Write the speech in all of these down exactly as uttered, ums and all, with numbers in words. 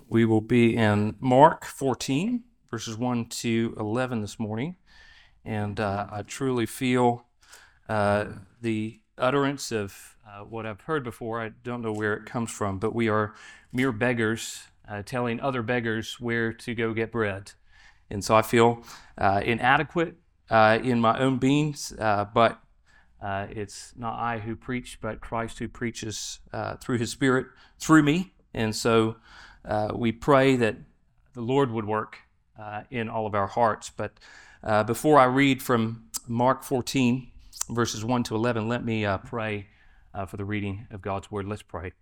We will be in Mark fourteen, verses one to eleven this morning. And uh, I truly feel uh, the utterance of uh, what I've heard before. I don't know where it comes from, but we are mere beggars uh, telling other beggars where to go get bread. And so I feel uh, inadequate uh, in my own beings, uh, but uh, it's not I who preach, but Christ who preaches uh, through his Spirit through me. And so uh, we pray that the Lord would work uh, in all of our hearts. But uh, before I read from Mark fourteen, verses one to eleven, let me uh, pray uh, for the reading of God's Word. Let's pray.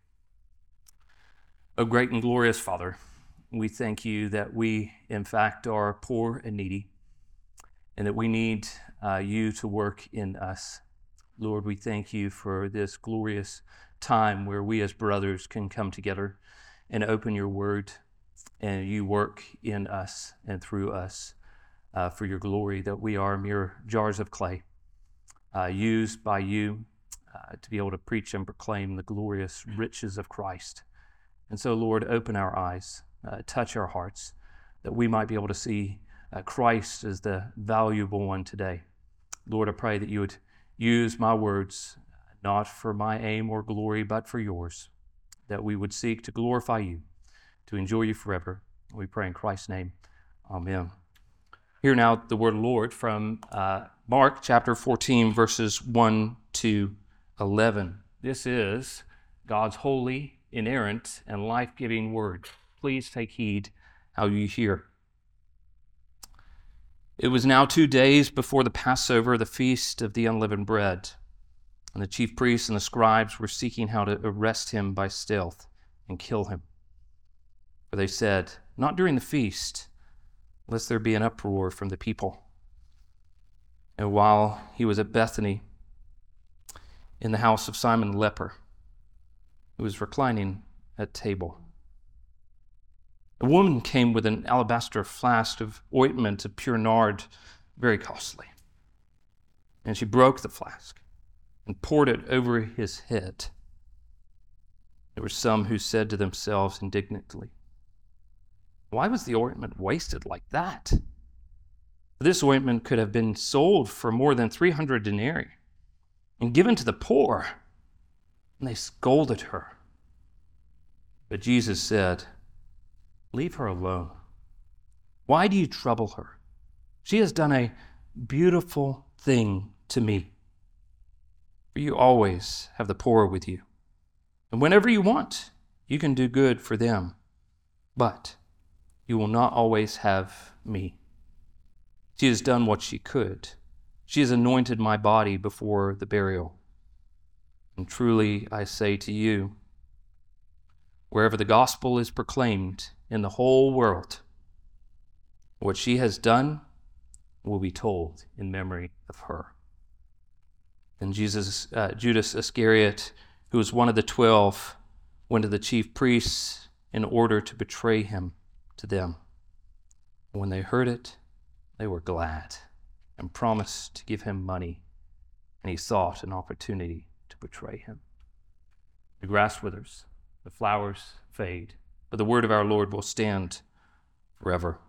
O great and glorious Father, we thank you that we, in fact, are poor and needy, and that we need uh, you to work in us. Lord, we thank you for this glorious time where we as brothers can come together and open your word, and you work in us and through us uh, for your glory, that we are mere jars of clay, uh, used by you uh, to be able to preach and proclaim the glorious riches of Christ. And so, Lord, open our eyes, uh, touch our hearts, that we might be able to see uh, Christ as the valuable one today. Lord, I pray that you would use my words, not for my aim or glory, but for yours, that we would seek to glorify you, to enjoy you forever. We pray in Christ's name. Amen. Hear now the word of the Lord from uh, Mark chapter fourteen, verses one to eleven. This is God's holy, inerrant, and life-giving word. Please take heed how you hear. It was now two days before the Passover, the feast of the unleavened bread. And the chief priests and the scribes were seeking how to arrest him by stealth and kill him. For they said, "Not during the feast, lest there be an uproar from the people." And while he was at Bethany, in the house of Simon the leper, who was reclining at table, a woman came with an alabaster flask of ointment of pure nard, very costly. And she broke the flask and poured it over his head. There were some who said to themselves indignantly, "Why was the ointment wasted like that? This ointment could have been sold for more than three hundred denarii and given to the poor." And they scolded her. But Jesus said, "Leave her alone. Why do you trouble her? She has done a beautiful thing to me. For you always have the poor with you, and whenever you want, you can do good for them. But you will not always have me. She has done what she could. She has anointed my body before the burial. And truly I say to you, wherever the gospel is proclaimed in the whole world, what she has done will be told in memory of her." And Jesus, uh, Judas Iscariot, who was one of the twelve, went to the chief priests in order to betray him to them. When they heard it, they were glad and promised to give him money, and he sought an opportunity to betray him. The grass withers, the flowers fade, but the word of our Lord will stand forever.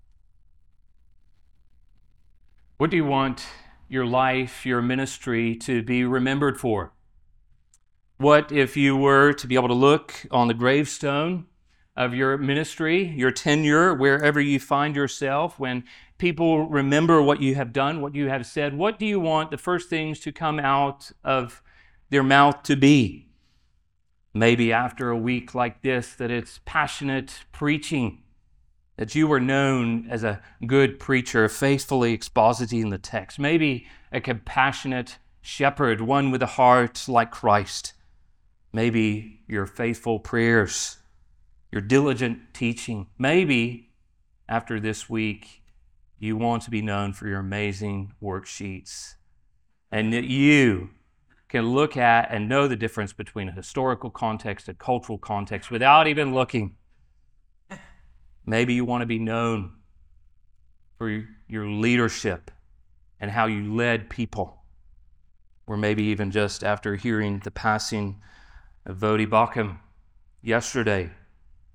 What do you want your life, your ministry to be remembered for? What if you were to be able to look on the gravestone of your ministry, your tenure, wherever you find yourself, when people remember what you have done, what you have said, what do you want the first things to come out of their mouth to be? Maybe after a week like this, that it's passionate preaching, that you were known as a good preacher, faithfully expositing the text. Maybe a compassionate shepherd, one with a heart like Christ. Maybe your faithful prayers, your diligent teaching. Maybe after this week, you want to be known for your amazing worksheets, and that you can look at and know the difference between a historical context and cultural context without even looking. Maybe you want to be known for your leadership and how you led people. Or maybe even just after hearing the passing of Vodi Bakum yesterday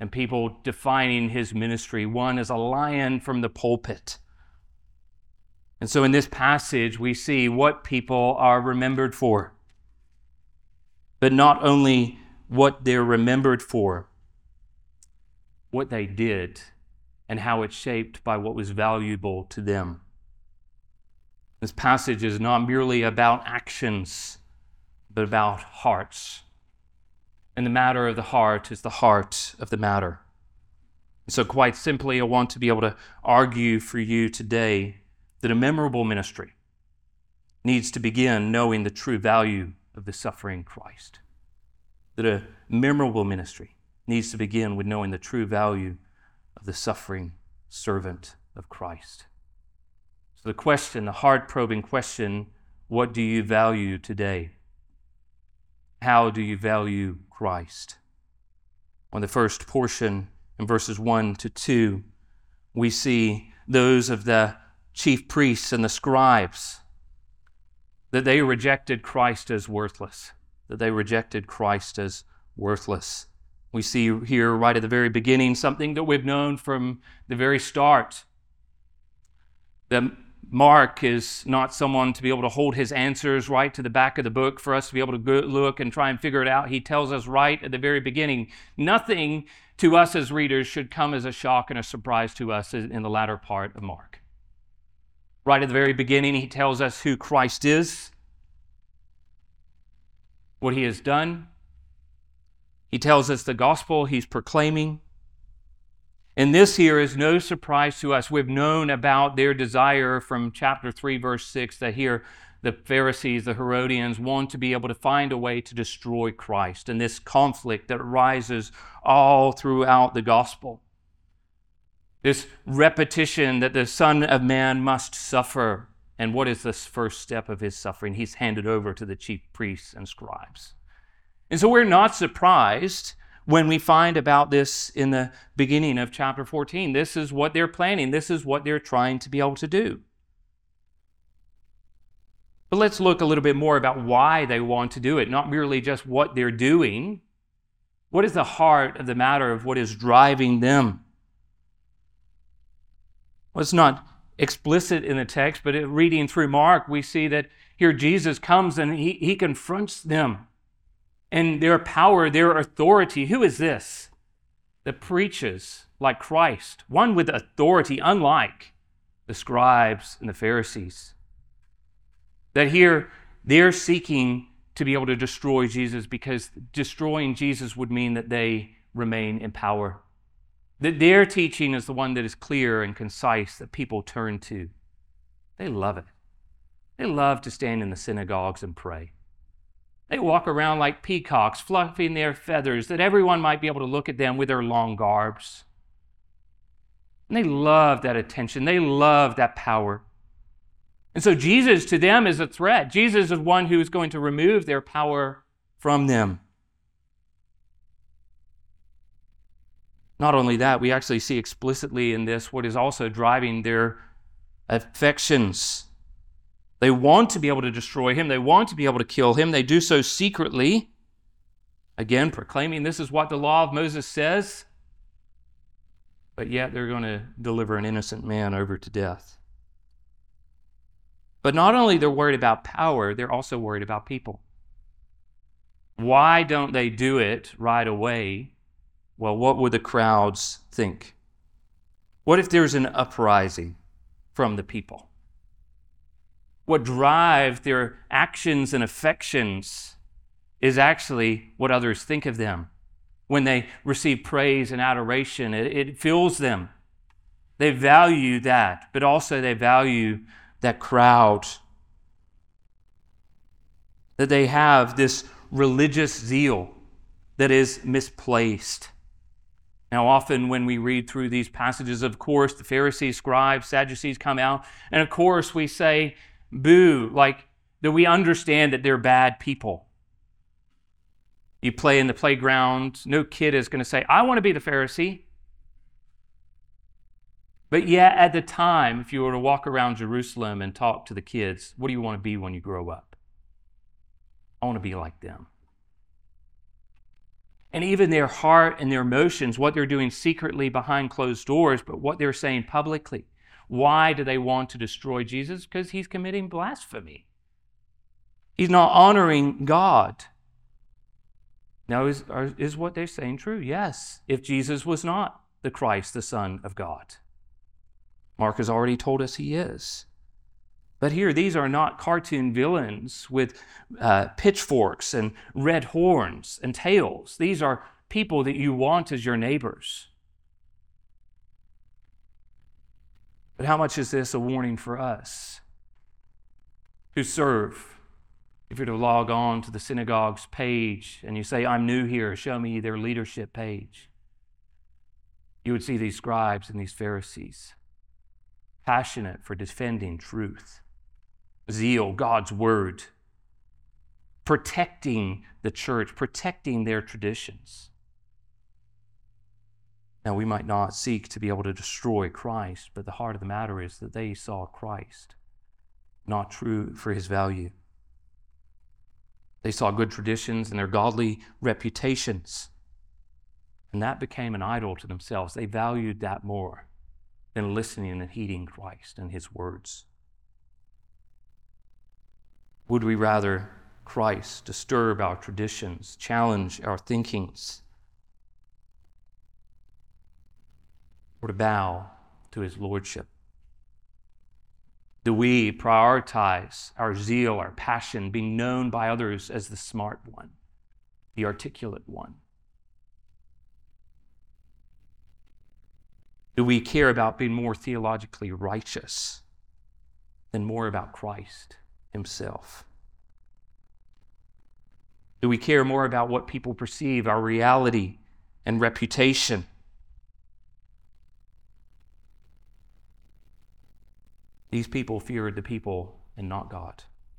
and people defining his ministry, one as a lion from the pulpit. And so in this passage, we see what people are remembered for, but not only what they're remembered for, what they did and how it's shaped by what was valuable to them. This passage is not merely about actions, but about hearts. And the matter of the heart is the heart of the matter. So quite simply, I want to be able to argue for you today that a memorable ministry needs to begin knowing the true value of the suffering Christ. That a memorable ministry needs to begin with knowing the true value of the suffering servant of Christ. So the question, the heart-probing question, what do you value today? How do you value Christ? On the first portion, in verses one to two, we see those of the chief priests and the scribes, that they rejected Christ as worthless, that they rejected Christ as worthless. We see here right at the very beginning something that we've known from the very start, that Mark is not someone to be able to hold his answers right to the back of the book for us to be able to go look and try and figure it out. He tells us right at the very beginning, nothing to us as readers should come as a shock and a surprise to us in the latter part of Mark. Right at the very beginning, he tells us who Christ is, what he has done. He tells us the gospel he's proclaiming. And this here is no surprise to us. We've known about their desire from chapter three, verse six, that here the Pharisees, the Herodians, want to be able to find a way to destroy Christ, and this conflict that rises all throughout the gospel. This repetition that the Son of Man must suffer. And what is this first step of his suffering? He's handed over to the chief priests and scribes. And so we're not surprised when we find about this in the beginning of chapter fourteen. This is what they're planning. This is what they're trying to be able to do. But let's look a little bit more about why they want to do it, not merely just what they're doing. What is the heart of the matter of what is driving them? Well, it's not explicit in the text, but reading through Mark, we see that here Jesus comes and he, he confronts them. And their power, their authority. Who is this that preaches like Christ? One with authority, unlike the scribes and the Pharisees. That here they're seeking to be able to destroy Jesus, because destroying Jesus would mean that they remain in power. That their teaching is the one that is clear and concise, that people turn to. They love it. They love to stand in the synagogues and pray. They walk around like peacocks, fluffing their feathers, that everyone might be able to look at them with their long garbs. And they love that attention. They love that power. And so Jesus to them is a threat. Jesus is one who is going to remove their power from them. Not only that, we actually see explicitly in this what is also driving their affections. They want to be able to destroy him. They want to be able to kill him. They do so secretly, again, proclaiming this is what the law of Moses says, but yet they're going to deliver an innocent man over to death. But not only they're worried about power, they're also worried about people. Why don't they do it right away? Well, what would the crowds think? What if there's an uprising from the people? What drives their actions and affections is actually what others think of them. When they receive praise and adoration, it, it fills them. They value that, but also they value that crowd. That they have this religious zeal that is misplaced. Now, often when we read through these passages, of course, the Pharisees, scribes, Sadducees come out, and of course we say, boo, like that we understand that they're bad people. You play in the playground, no kid is going to say, I want to be the Pharisee. But yet at the time, if you were to walk around Jerusalem and talk to the kids, what do you want to be when you grow up? I want to be like them. And even their heart and their emotions, what they're doing secretly behind closed doors, but what they're saying publicly. Why do they want to destroy Jesus? Because he's committing blasphemy. He's not honoring God. Now, is, is what they're saying true? Yes, if Jesus was not the Christ, the Son of God. Mark has already told us he is. But here, these are not cartoon villains with uh, pitchforks and red horns and tails. These are people that you want as your neighbors. But how much is this a warning for us who serve? If you're to log on to the synagogue's page and you say, I'm new here, show me their leadership page, you would see these scribes and these Pharisees passionate for defending truth. Zeal, God's word, protecting the church, protecting their traditions. Now, we might not seek to be able to destroy Christ, but the heart of the matter is that they saw Christ not true for his value. They saw good traditions and their godly reputations, and that became an idol to themselves. They valued that more than listening and heeding Christ and his words. Would we rather Christ disturb our traditions, challenge our thinkings, or to bow to his lordship? Do we prioritize our zeal, our passion, being known by others as the smart one, the articulate one? Do we care about being more theologically righteous than more about Christ himself? Do we care more about what people perceive, our reality and reputation? These people feared the people and not God.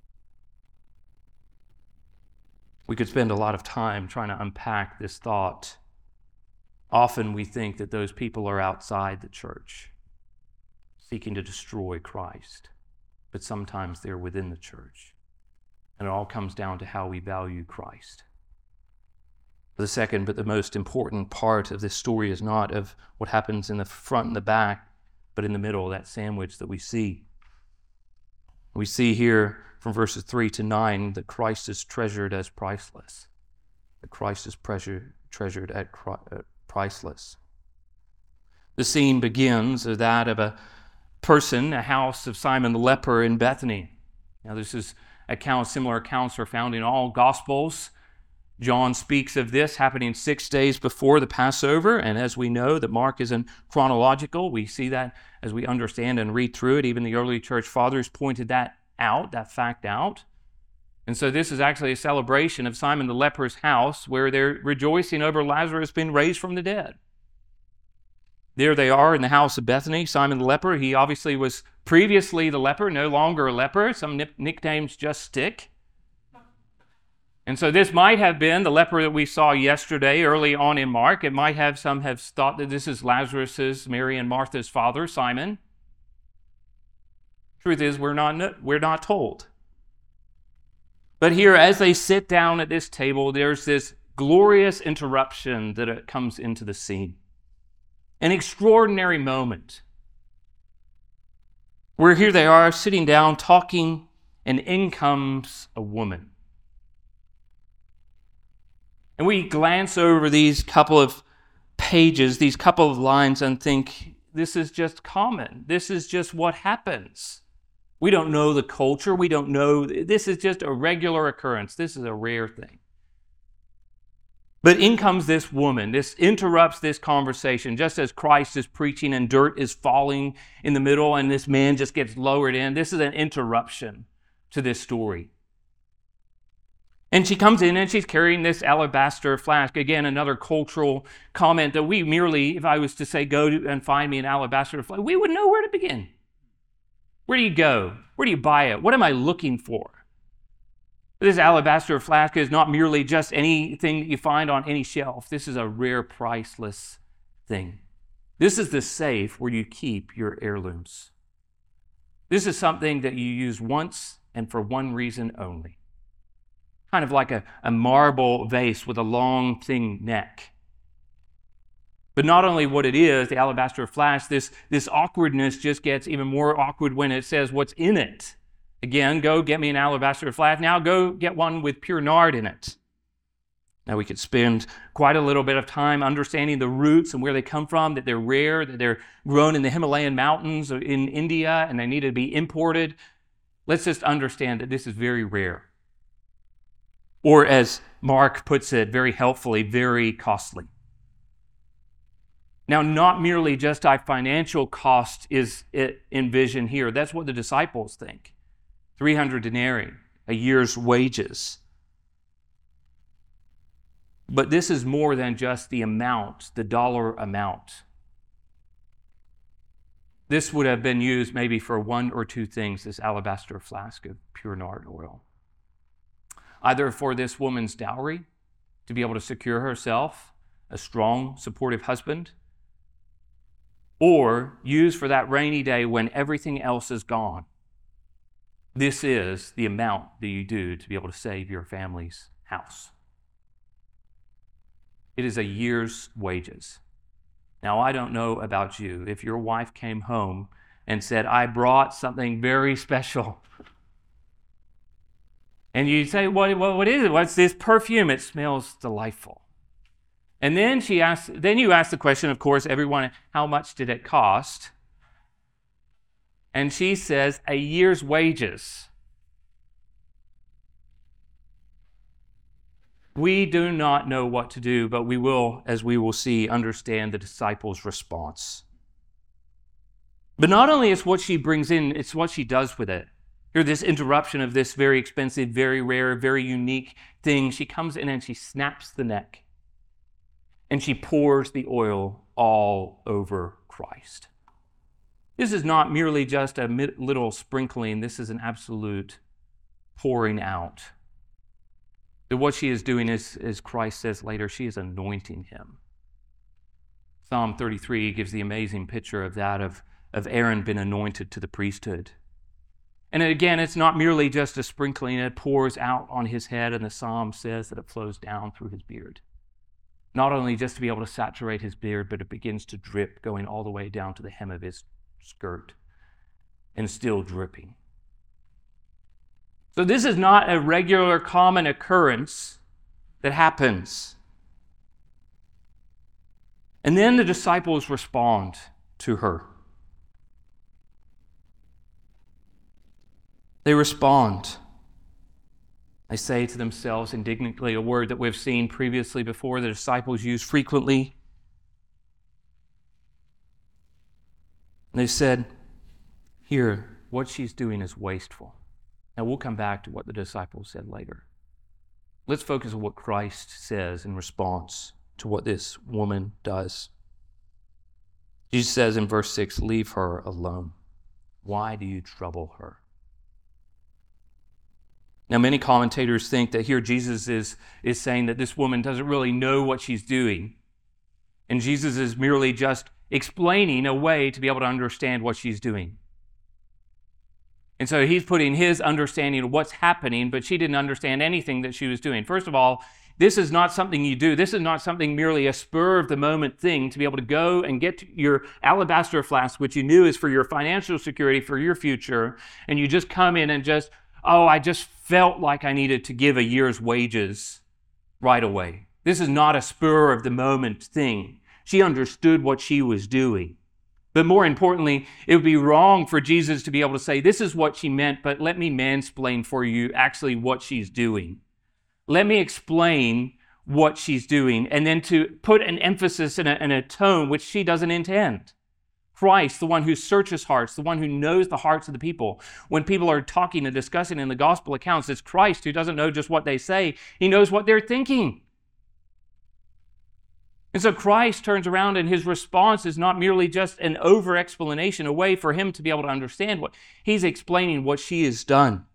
We could spend a lot of time trying to unpack this thought. Often we think that those people are outside the church, seeking to destroy Christ. But sometimes they're within the church. And it all comes down to how we value Christ. The second, but the most important part of this story is not of what happens in the front and the back, but in the middle, that sandwich that we see. We see here from verses three to nine that Christ is treasured as priceless. That Christ is treasured, treasured at priceless. The scene begins as that of a person, a house of Simon the leper in Bethany. Now this is account, similar accounts are found in all Gospels. John speaks of this happening six days before the Passover, and as we know that Mark isn't chronological, we see that as we understand and read through it. Even the early church fathers pointed that out, that fact out. And so this is actually a celebration of Simon the leper's house where they're rejoicing over Lazarus being raised from the dead. There they are in the house of Bethany, Simon the leper. He obviously was previously the leper, no longer a leper. Some nicknames just stick. And so this might have been the leper that we saw yesterday early on in Mark. It might have, some have thought that this is Lazarus's, Mary and Martha's father, Simon. Truth is, we're not, we're not told. But here, as they sit down at this table, there's this glorious interruption that comes into the scene. An extraordinary moment where here they are sitting down talking, and in comes a woman. And we glance over these couple of pages, these couple of lines, and think, this is just common. This is just what happens. We don't know the culture. We don't know. This is just a regular occurrence. This is a rare thing. But in comes this woman. This interrupts this conversation. Just as Christ is preaching and dirt is falling in the middle and this man just gets lowered in, this is an interruption to this story. And she comes in and she's carrying this alabaster flask. Again, another cultural comment that we merely, if I was to say, go and find me an alabaster flask, we wouldn't know where to begin. Where do you go? Where do you buy it? What am I looking for? This alabaster flask is not merely just anything that you find on any shelf. This is a rare, priceless thing. This is the safe where you keep your heirlooms. This is something that you use once and for one reason only. kind of like a, a marble vase with a long, thin neck. But not only what it is, the alabaster flask, this, this awkwardness just gets even more awkward when it says what's in it. Again, go get me an alabaster flask. Now go get one with pure nard in it. Now we could spend quite a little bit of time understanding the roots and where they come from, that they're rare, that they're grown in the Himalayan mountains in India and they need to be imported. Let's just understand that this is very rare. Or as Mark puts it very helpfully, very costly. Now, not merely just a financial cost is envisioned here. That's what the disciples think. three hundred denarii, a year's wages. But this is more than just the amount, the dollar amount. This would have been used maybe for one or two things, this alabaster flask of pure nard oil. Either for this woman's dowry, to be able to secure herself a strong, supportive husband, or used for that rainy day when everything else is gone. This is the amount that you do to be able to save your family's house. It is a year's wages. Now, I don't know about you. If your wife came home and said, I brought something very special, and you say, what, what, what is it? What's this perfume? It smells delightful. And then she asks, then you ask the question, of course, everyone, how much did it cost? And she says, a year's wages. We do not know what to do, but we will, as we will see, understand the disciples' response. But not only is what she brings in, it's what she does with it. Here, this interruption of this very expensive, very rare, very unique thing, she comes in and she snaps the neck. And she pours the oil all over Christ. This is not merely just a little sprinkling. This is an absolute pouring out. But what she is doing is, as Christ says later, she is anointing him. Psalm thirty-three gives the amazing picture of that, of, of Aaron being anointed to the priesthood. And again, it's not merely just a sprinkling. It pours out on his head, and the psalm says that it flows down through his beard. Not only just to be able to saturate his beard, but it begins to drip, going all the way down to the hem of his skirt, and still dripping. So this is not a regular, common occurrence that happens. And then the disciples respond to her. They respond. They say to themselves indignantly, a word that we've seen previously before, the disciples use frequently. They said, here, what she's doing is wasteful. Now, we'll come back to what the disciples said later. Let's focus on what Christ says in response to what this woman does. Jesus says in verse six, leave her alone. Why do you trouble her? Now, many commentators think that here Jesus is, is saying that this woman doesn't really know what she's doing. And Jesus is merely just explaining a way to be able to understand what she's doing. And so he's putting his understanding of what's happening, but she didn't understand anything that she was doing. First of all, this is not something you do. This is not something merely a spur-of-the-moment thing to be able to go and get your alabaster flask, which you knew is for your financial security, for your future, and you just come in and just, oh, I just felt like I needed to give a year's wages right away. This is not a spur-of-the-moment thing. She understood what she was doing. But more importantly, it would be wrong for Jesus to be able to say, this is what she meant, but let me mansplain for you actually what she's doing. Let me explain what she's doing, and then to put an emphasis and a, and a tone which she doesn't intend. Christ, the one who searches hearts, the one who knows the hearts of the people. When people are talking and discussing in the gospel accounts, it's Christ who doesn't know just what they say. He knows what they're thinking. And so Christ turns around and his response is not merely just an over-explanation, a way for him to be able to understand what he's explaining what she has done.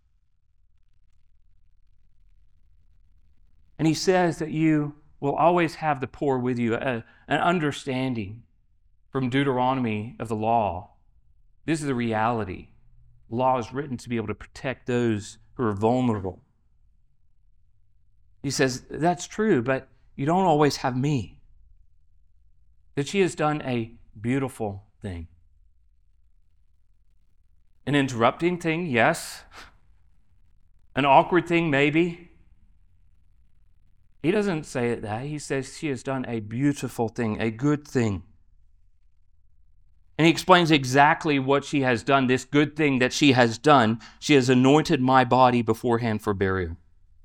And he says that you will always have the poor with you, a, an understanding from Deuteronomy of the law. This is the reality. Law is written to be able to protect those who are vulnerable. He says, that's true, but you don't always have me. That she has done a beautiful thing. An interrupting thing, yes. An awkward thing, maybe. He doesn't say it that. He says she has done a beautiful thing, a good thing. And he explains exactly what she has done, this good thing that she has done. She has anointed my body beforehand for burial.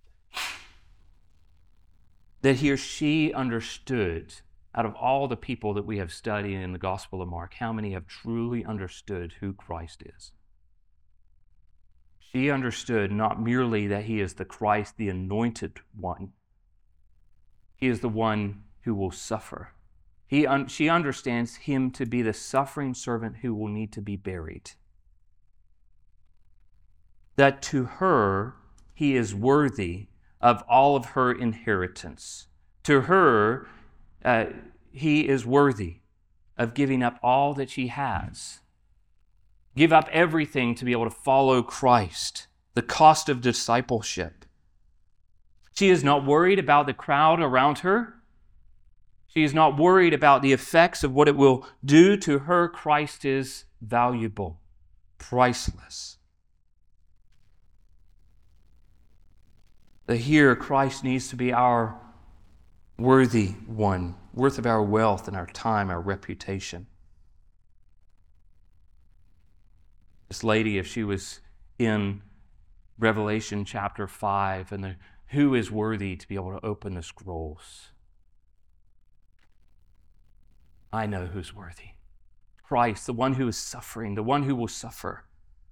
That here she understood, out of all the people that we have studied in the Gospel of Mark, how many have truly understood who Christ is? She understood not merely that he is the Christ, the anointed one. He is the one who will suffer. He un- she understands him to be the suffering servant who will need to be buried. That to her, he is worthy of all of her inheritance. To her, uh, he is worthy of giving up all that she has. Give up everything to be able to follow Christ, the cost of discipleship. She is not worried about the crowd around her. She is not worried about the effects of what it will do to her. Christ is valuable, priceless. That here, Christ needs to be our worthy one, worth of our wealth and our time, our reputation. This lady, if she was in Revelation chapter five, and the, who is worthy to be able to open the scrolls? I know who's worthy. Christ, the one who is suffering, the one who will suffer.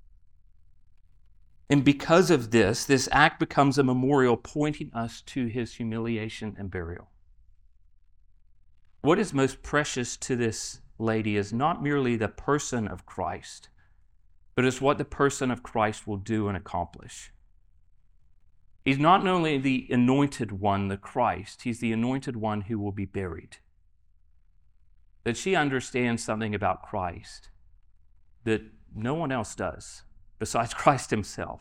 And because of this, this act becomes a memorial pointing us to his humiliation and burial. What is most precious to this lady is not merely the person of Christ, but it's what the person of Christ will do and accomplish. He's not only the anointed one, the Christ, he's the anointed one who will be buried. That she understands something about Christ that no one else does besides Christ himself.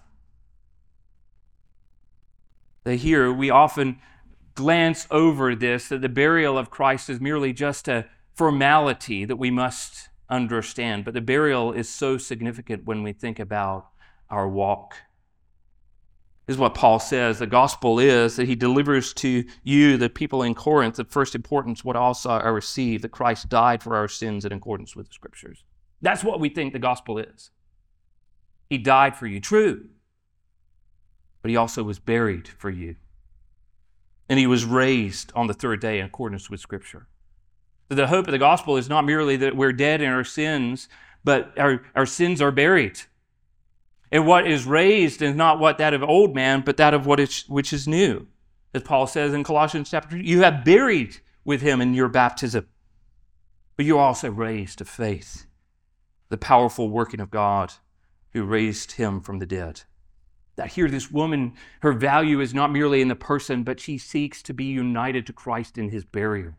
That here we often glance over this, that the burial of Christ is merely just a formality that we must understand. But the burial is so significant when we think about our walk. This is what Paul says. The gospel is that he delivers to you, the people in Corinth, of first importance, what also I received, that Christ died for our sins in accordance with the Scriptures. That's what we think the gospel is. He died for you, true. But he also was buried for you. And he was raised on the third day in accordance with Scripture. So the hope of the gospel is not merely that we're dead in our sins, but our, our sins are buried. And what is raised is not what that of old man, but that of what is, which is new. As Paul says in Colossians chapter two, you have buried with him in your baptism, but you are also raised to faith, the powerful working of God who raised him from the dead. That here this woman, her value is not merely in the person, but she seeks to be united to Christ in his burial.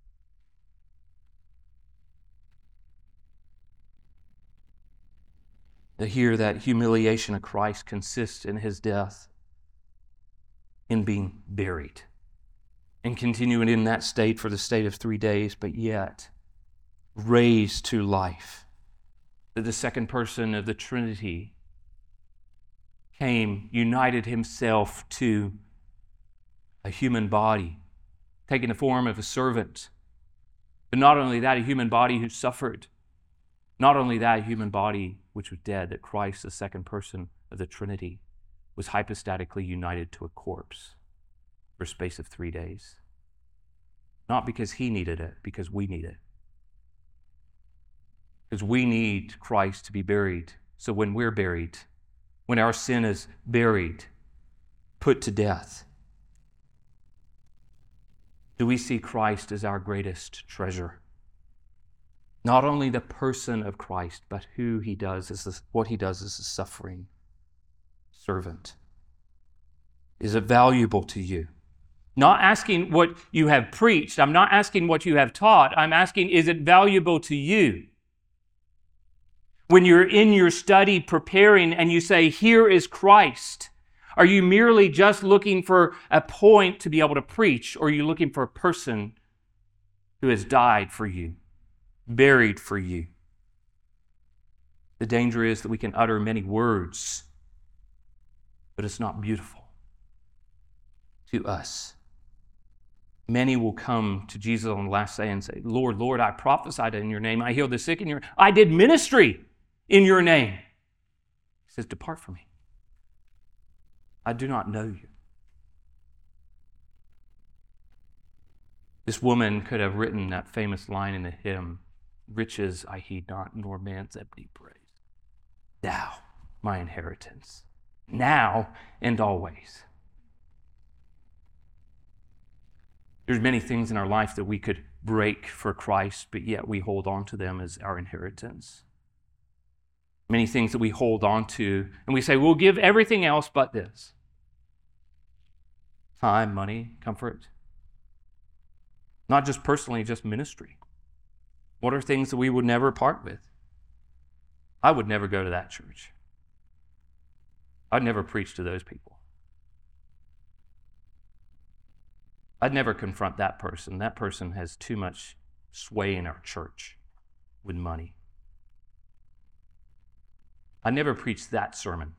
That here that humiliation of Christ consists in his death, in being buried, and continuing in that state for the state of three days, but yet raised to life. That the second person of the Trinity came, united himself to a human body, taking the form of a servant. But not only that, a human body who suffered. Not only that, a human body which was dead, that Christ, the second person of the Trinity, was hypostatically united to a corpse for a space of three days. Not because he needed it, because we need it. Because we need Christ to be buried. So when we're buried, when our sin is buried, put to death, do we see Christ as our greatest treasure? Not only the person of Christ, but who he does, is what he does as a suffering servant. Is it valuable to you? Not asking what you have preached. I'm not asking what you have taught. I'm asking, is it valuable to you? When you're in your study preparing and you say, here is Christ, Are you merely just looking for a point to be able to preach, or are you looking for a person who has died for you, buried for you? The danger is that we can utter many words, but it's not beautiful to us. Many will come to Jesus on the last day and say, Lord, Lord, I prophesied in your name. I healed the sick in your name. I did ministry in your name. He says, depart from me. I do not know you. This woman could have written that famous line in the hymn, riches I heed not, nor man's empty praise. Thou, my inheritance, now and always. There's many things in our life that we could break for Christ, but yet we hold on to them as our inheritance. Many things that we hold on to, and we say, we'll give everything else but this. Time, money, comfort. Not just personally, just ministry. What are things that we would never part with? I would never go to that church. I'd never preach to those people. I'd never confront that person. That person has too much sway in our church with money. I'd never preach that sermon.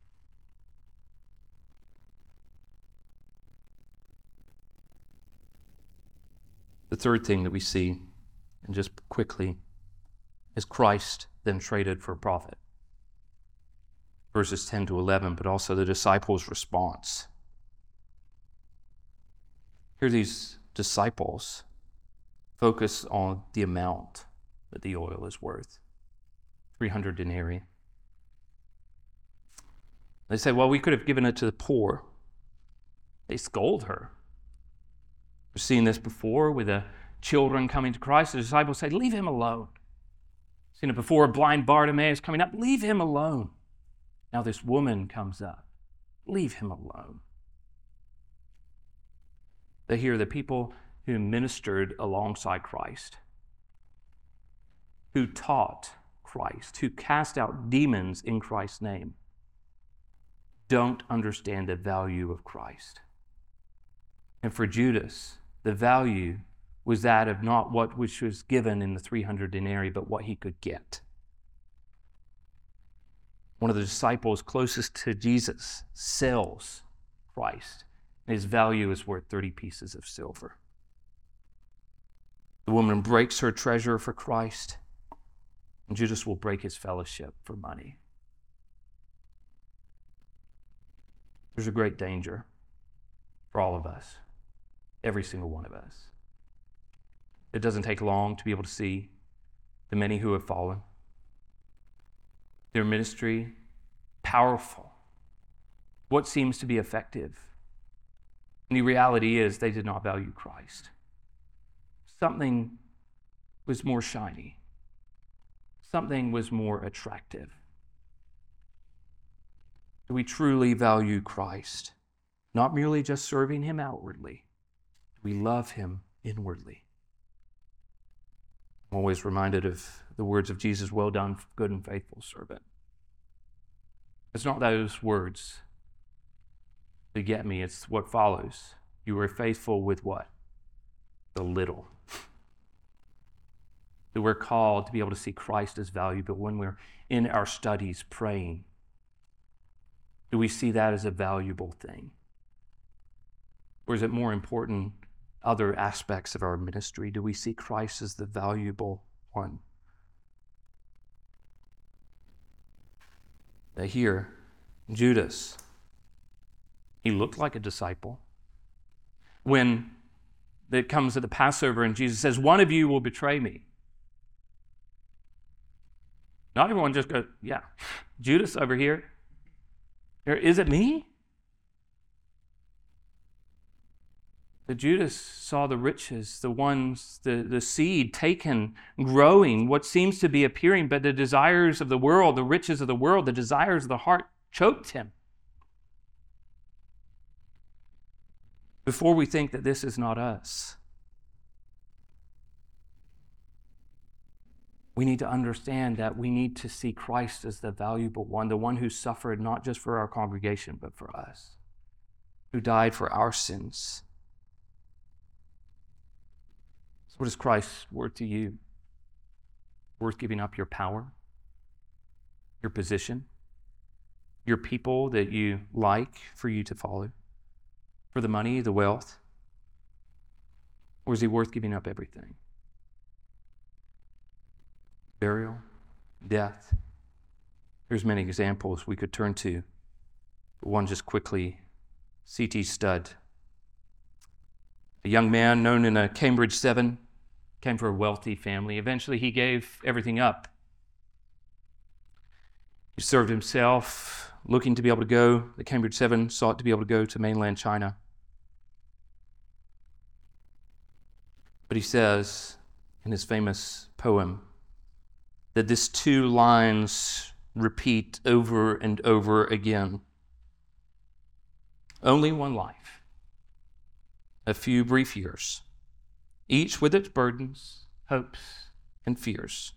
The third thing that we see, and just quickly, is Christ then traded for a prophet. Verses ten to eleven, but also the disciples' response. Here these disciples focus on the amount that the oil is worth. three hundred denarii. They say, well, we could have given it to the poor. They scold her. We've seen this before with the children coming to Christ. The disciples say, leave him alone. We've seen it before, blind Bartimaeus coming up. Leave him alone. Now this woman comes up. Leave him alone. They hear the people who ministered alongside Christ, who taught Christ, who cast out demons in Christ's name, don't understand the value of Christ. And for Judas, the value was that of not what which was given in the three hundred denarii, but what he could get. One of the disciples closest to Jesus sells Christ. His value is worth thirty pieces of silver. The woman breaks her treasure for Christ, and Judas will break his fellowship for money. There's a great danger for all of us, every single one of us. It doesn't take long to be able to see the many who have fallen. Their ministry, powerful. What seems to be effective? And the reality is they did not value Christ. Something was more shiny. Something was more attractive. Do we truly value Christ? Not merely just serving him outwardly. Do we love him inwardly? I'm always reminded of the words of Jesus, well done, good and faithful servant. It's not those words that get me, it's what follows. You were faithful with what? The little. That we're called to be able to see Christ as valuable when we're in our studies praying. Do we see that as a valuable thing? Or is it more important other aspects of our ministry? Do we see Christ as the valuable one? Now here, Judas, he looked like a disciple. When it comes to the Passover and Jesus says, one of you will betray me. Not everyone just goes, yeah, Judas over here. Is it me? The Judas saw the riches, the ones, the, the seed taken, growing, what seems to be appearing, but the desires of the world, the riches of the world, the desires of the heart choked him. Before we think that this is not us, we we need to understand that we need to see Christ as the valuable one, the one who suffered not just for our congregation, but for us, who died for our sins. So what is Christ worth to you? Worth giving up your power, your position, your people that you like for you to follow, for the money, the wealth? Or is he worth giving up everything? Burial, death. There's many examples we could turn to. But one just quickly, C T Studd. A young man known in a Cambridge Seven, came from a wealthy family. Eventually he gave everything up. He served himself, looking to be able to go. The Cambridge Seven sought to be able to go to mainland China. But he says in his famous poem that these two lines repeat over and over again. Only one life, a few brief years, each with its burdens, hopes, and fears.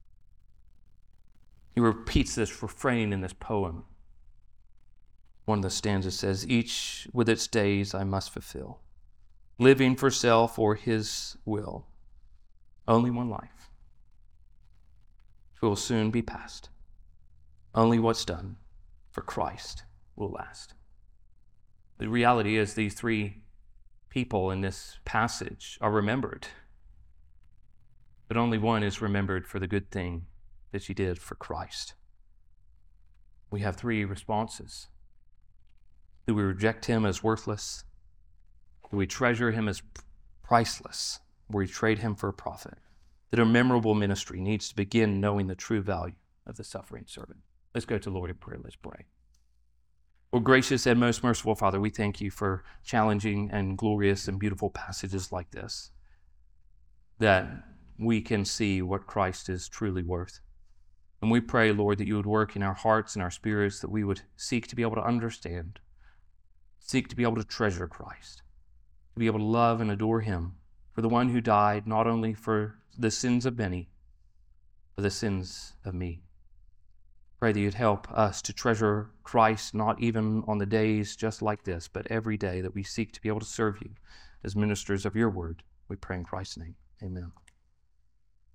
He repeats this refrain in this poem. One of the stanzas says, each with its days I must fulfill, living for self or his will. Only one life. It will soon be past. Only what's done for Christ will last. The reality is these three people in this passage are remembered, but only one is remembered for the good thing that she did for Christ. We have three responses. Do we reject him as worthless? Do we treasure him as priceless? Or we trade him for a profit? That a memorable ministry needs to begin knowing the true value of the suffering servant. Let's go to the Lord in prayer. Let's pray. Well, gracious and most merciful Father, we thank you for challenging and glorious and beautiful passages like this, that we can see what Christ is truly worth. And we pray, Lord, that you would work in our hearts and our spirits, that we would seek to be able to understand, seek to be able to treasure Christ, to be able to love and adore him for the one who died not only for the sins of many, but the sins of me. Pray that you'd help us to treasure Christ, not even on the days just like this, but every day that we seek to be able to serve you as ministers of your word. We pray in Christ's name. Amen.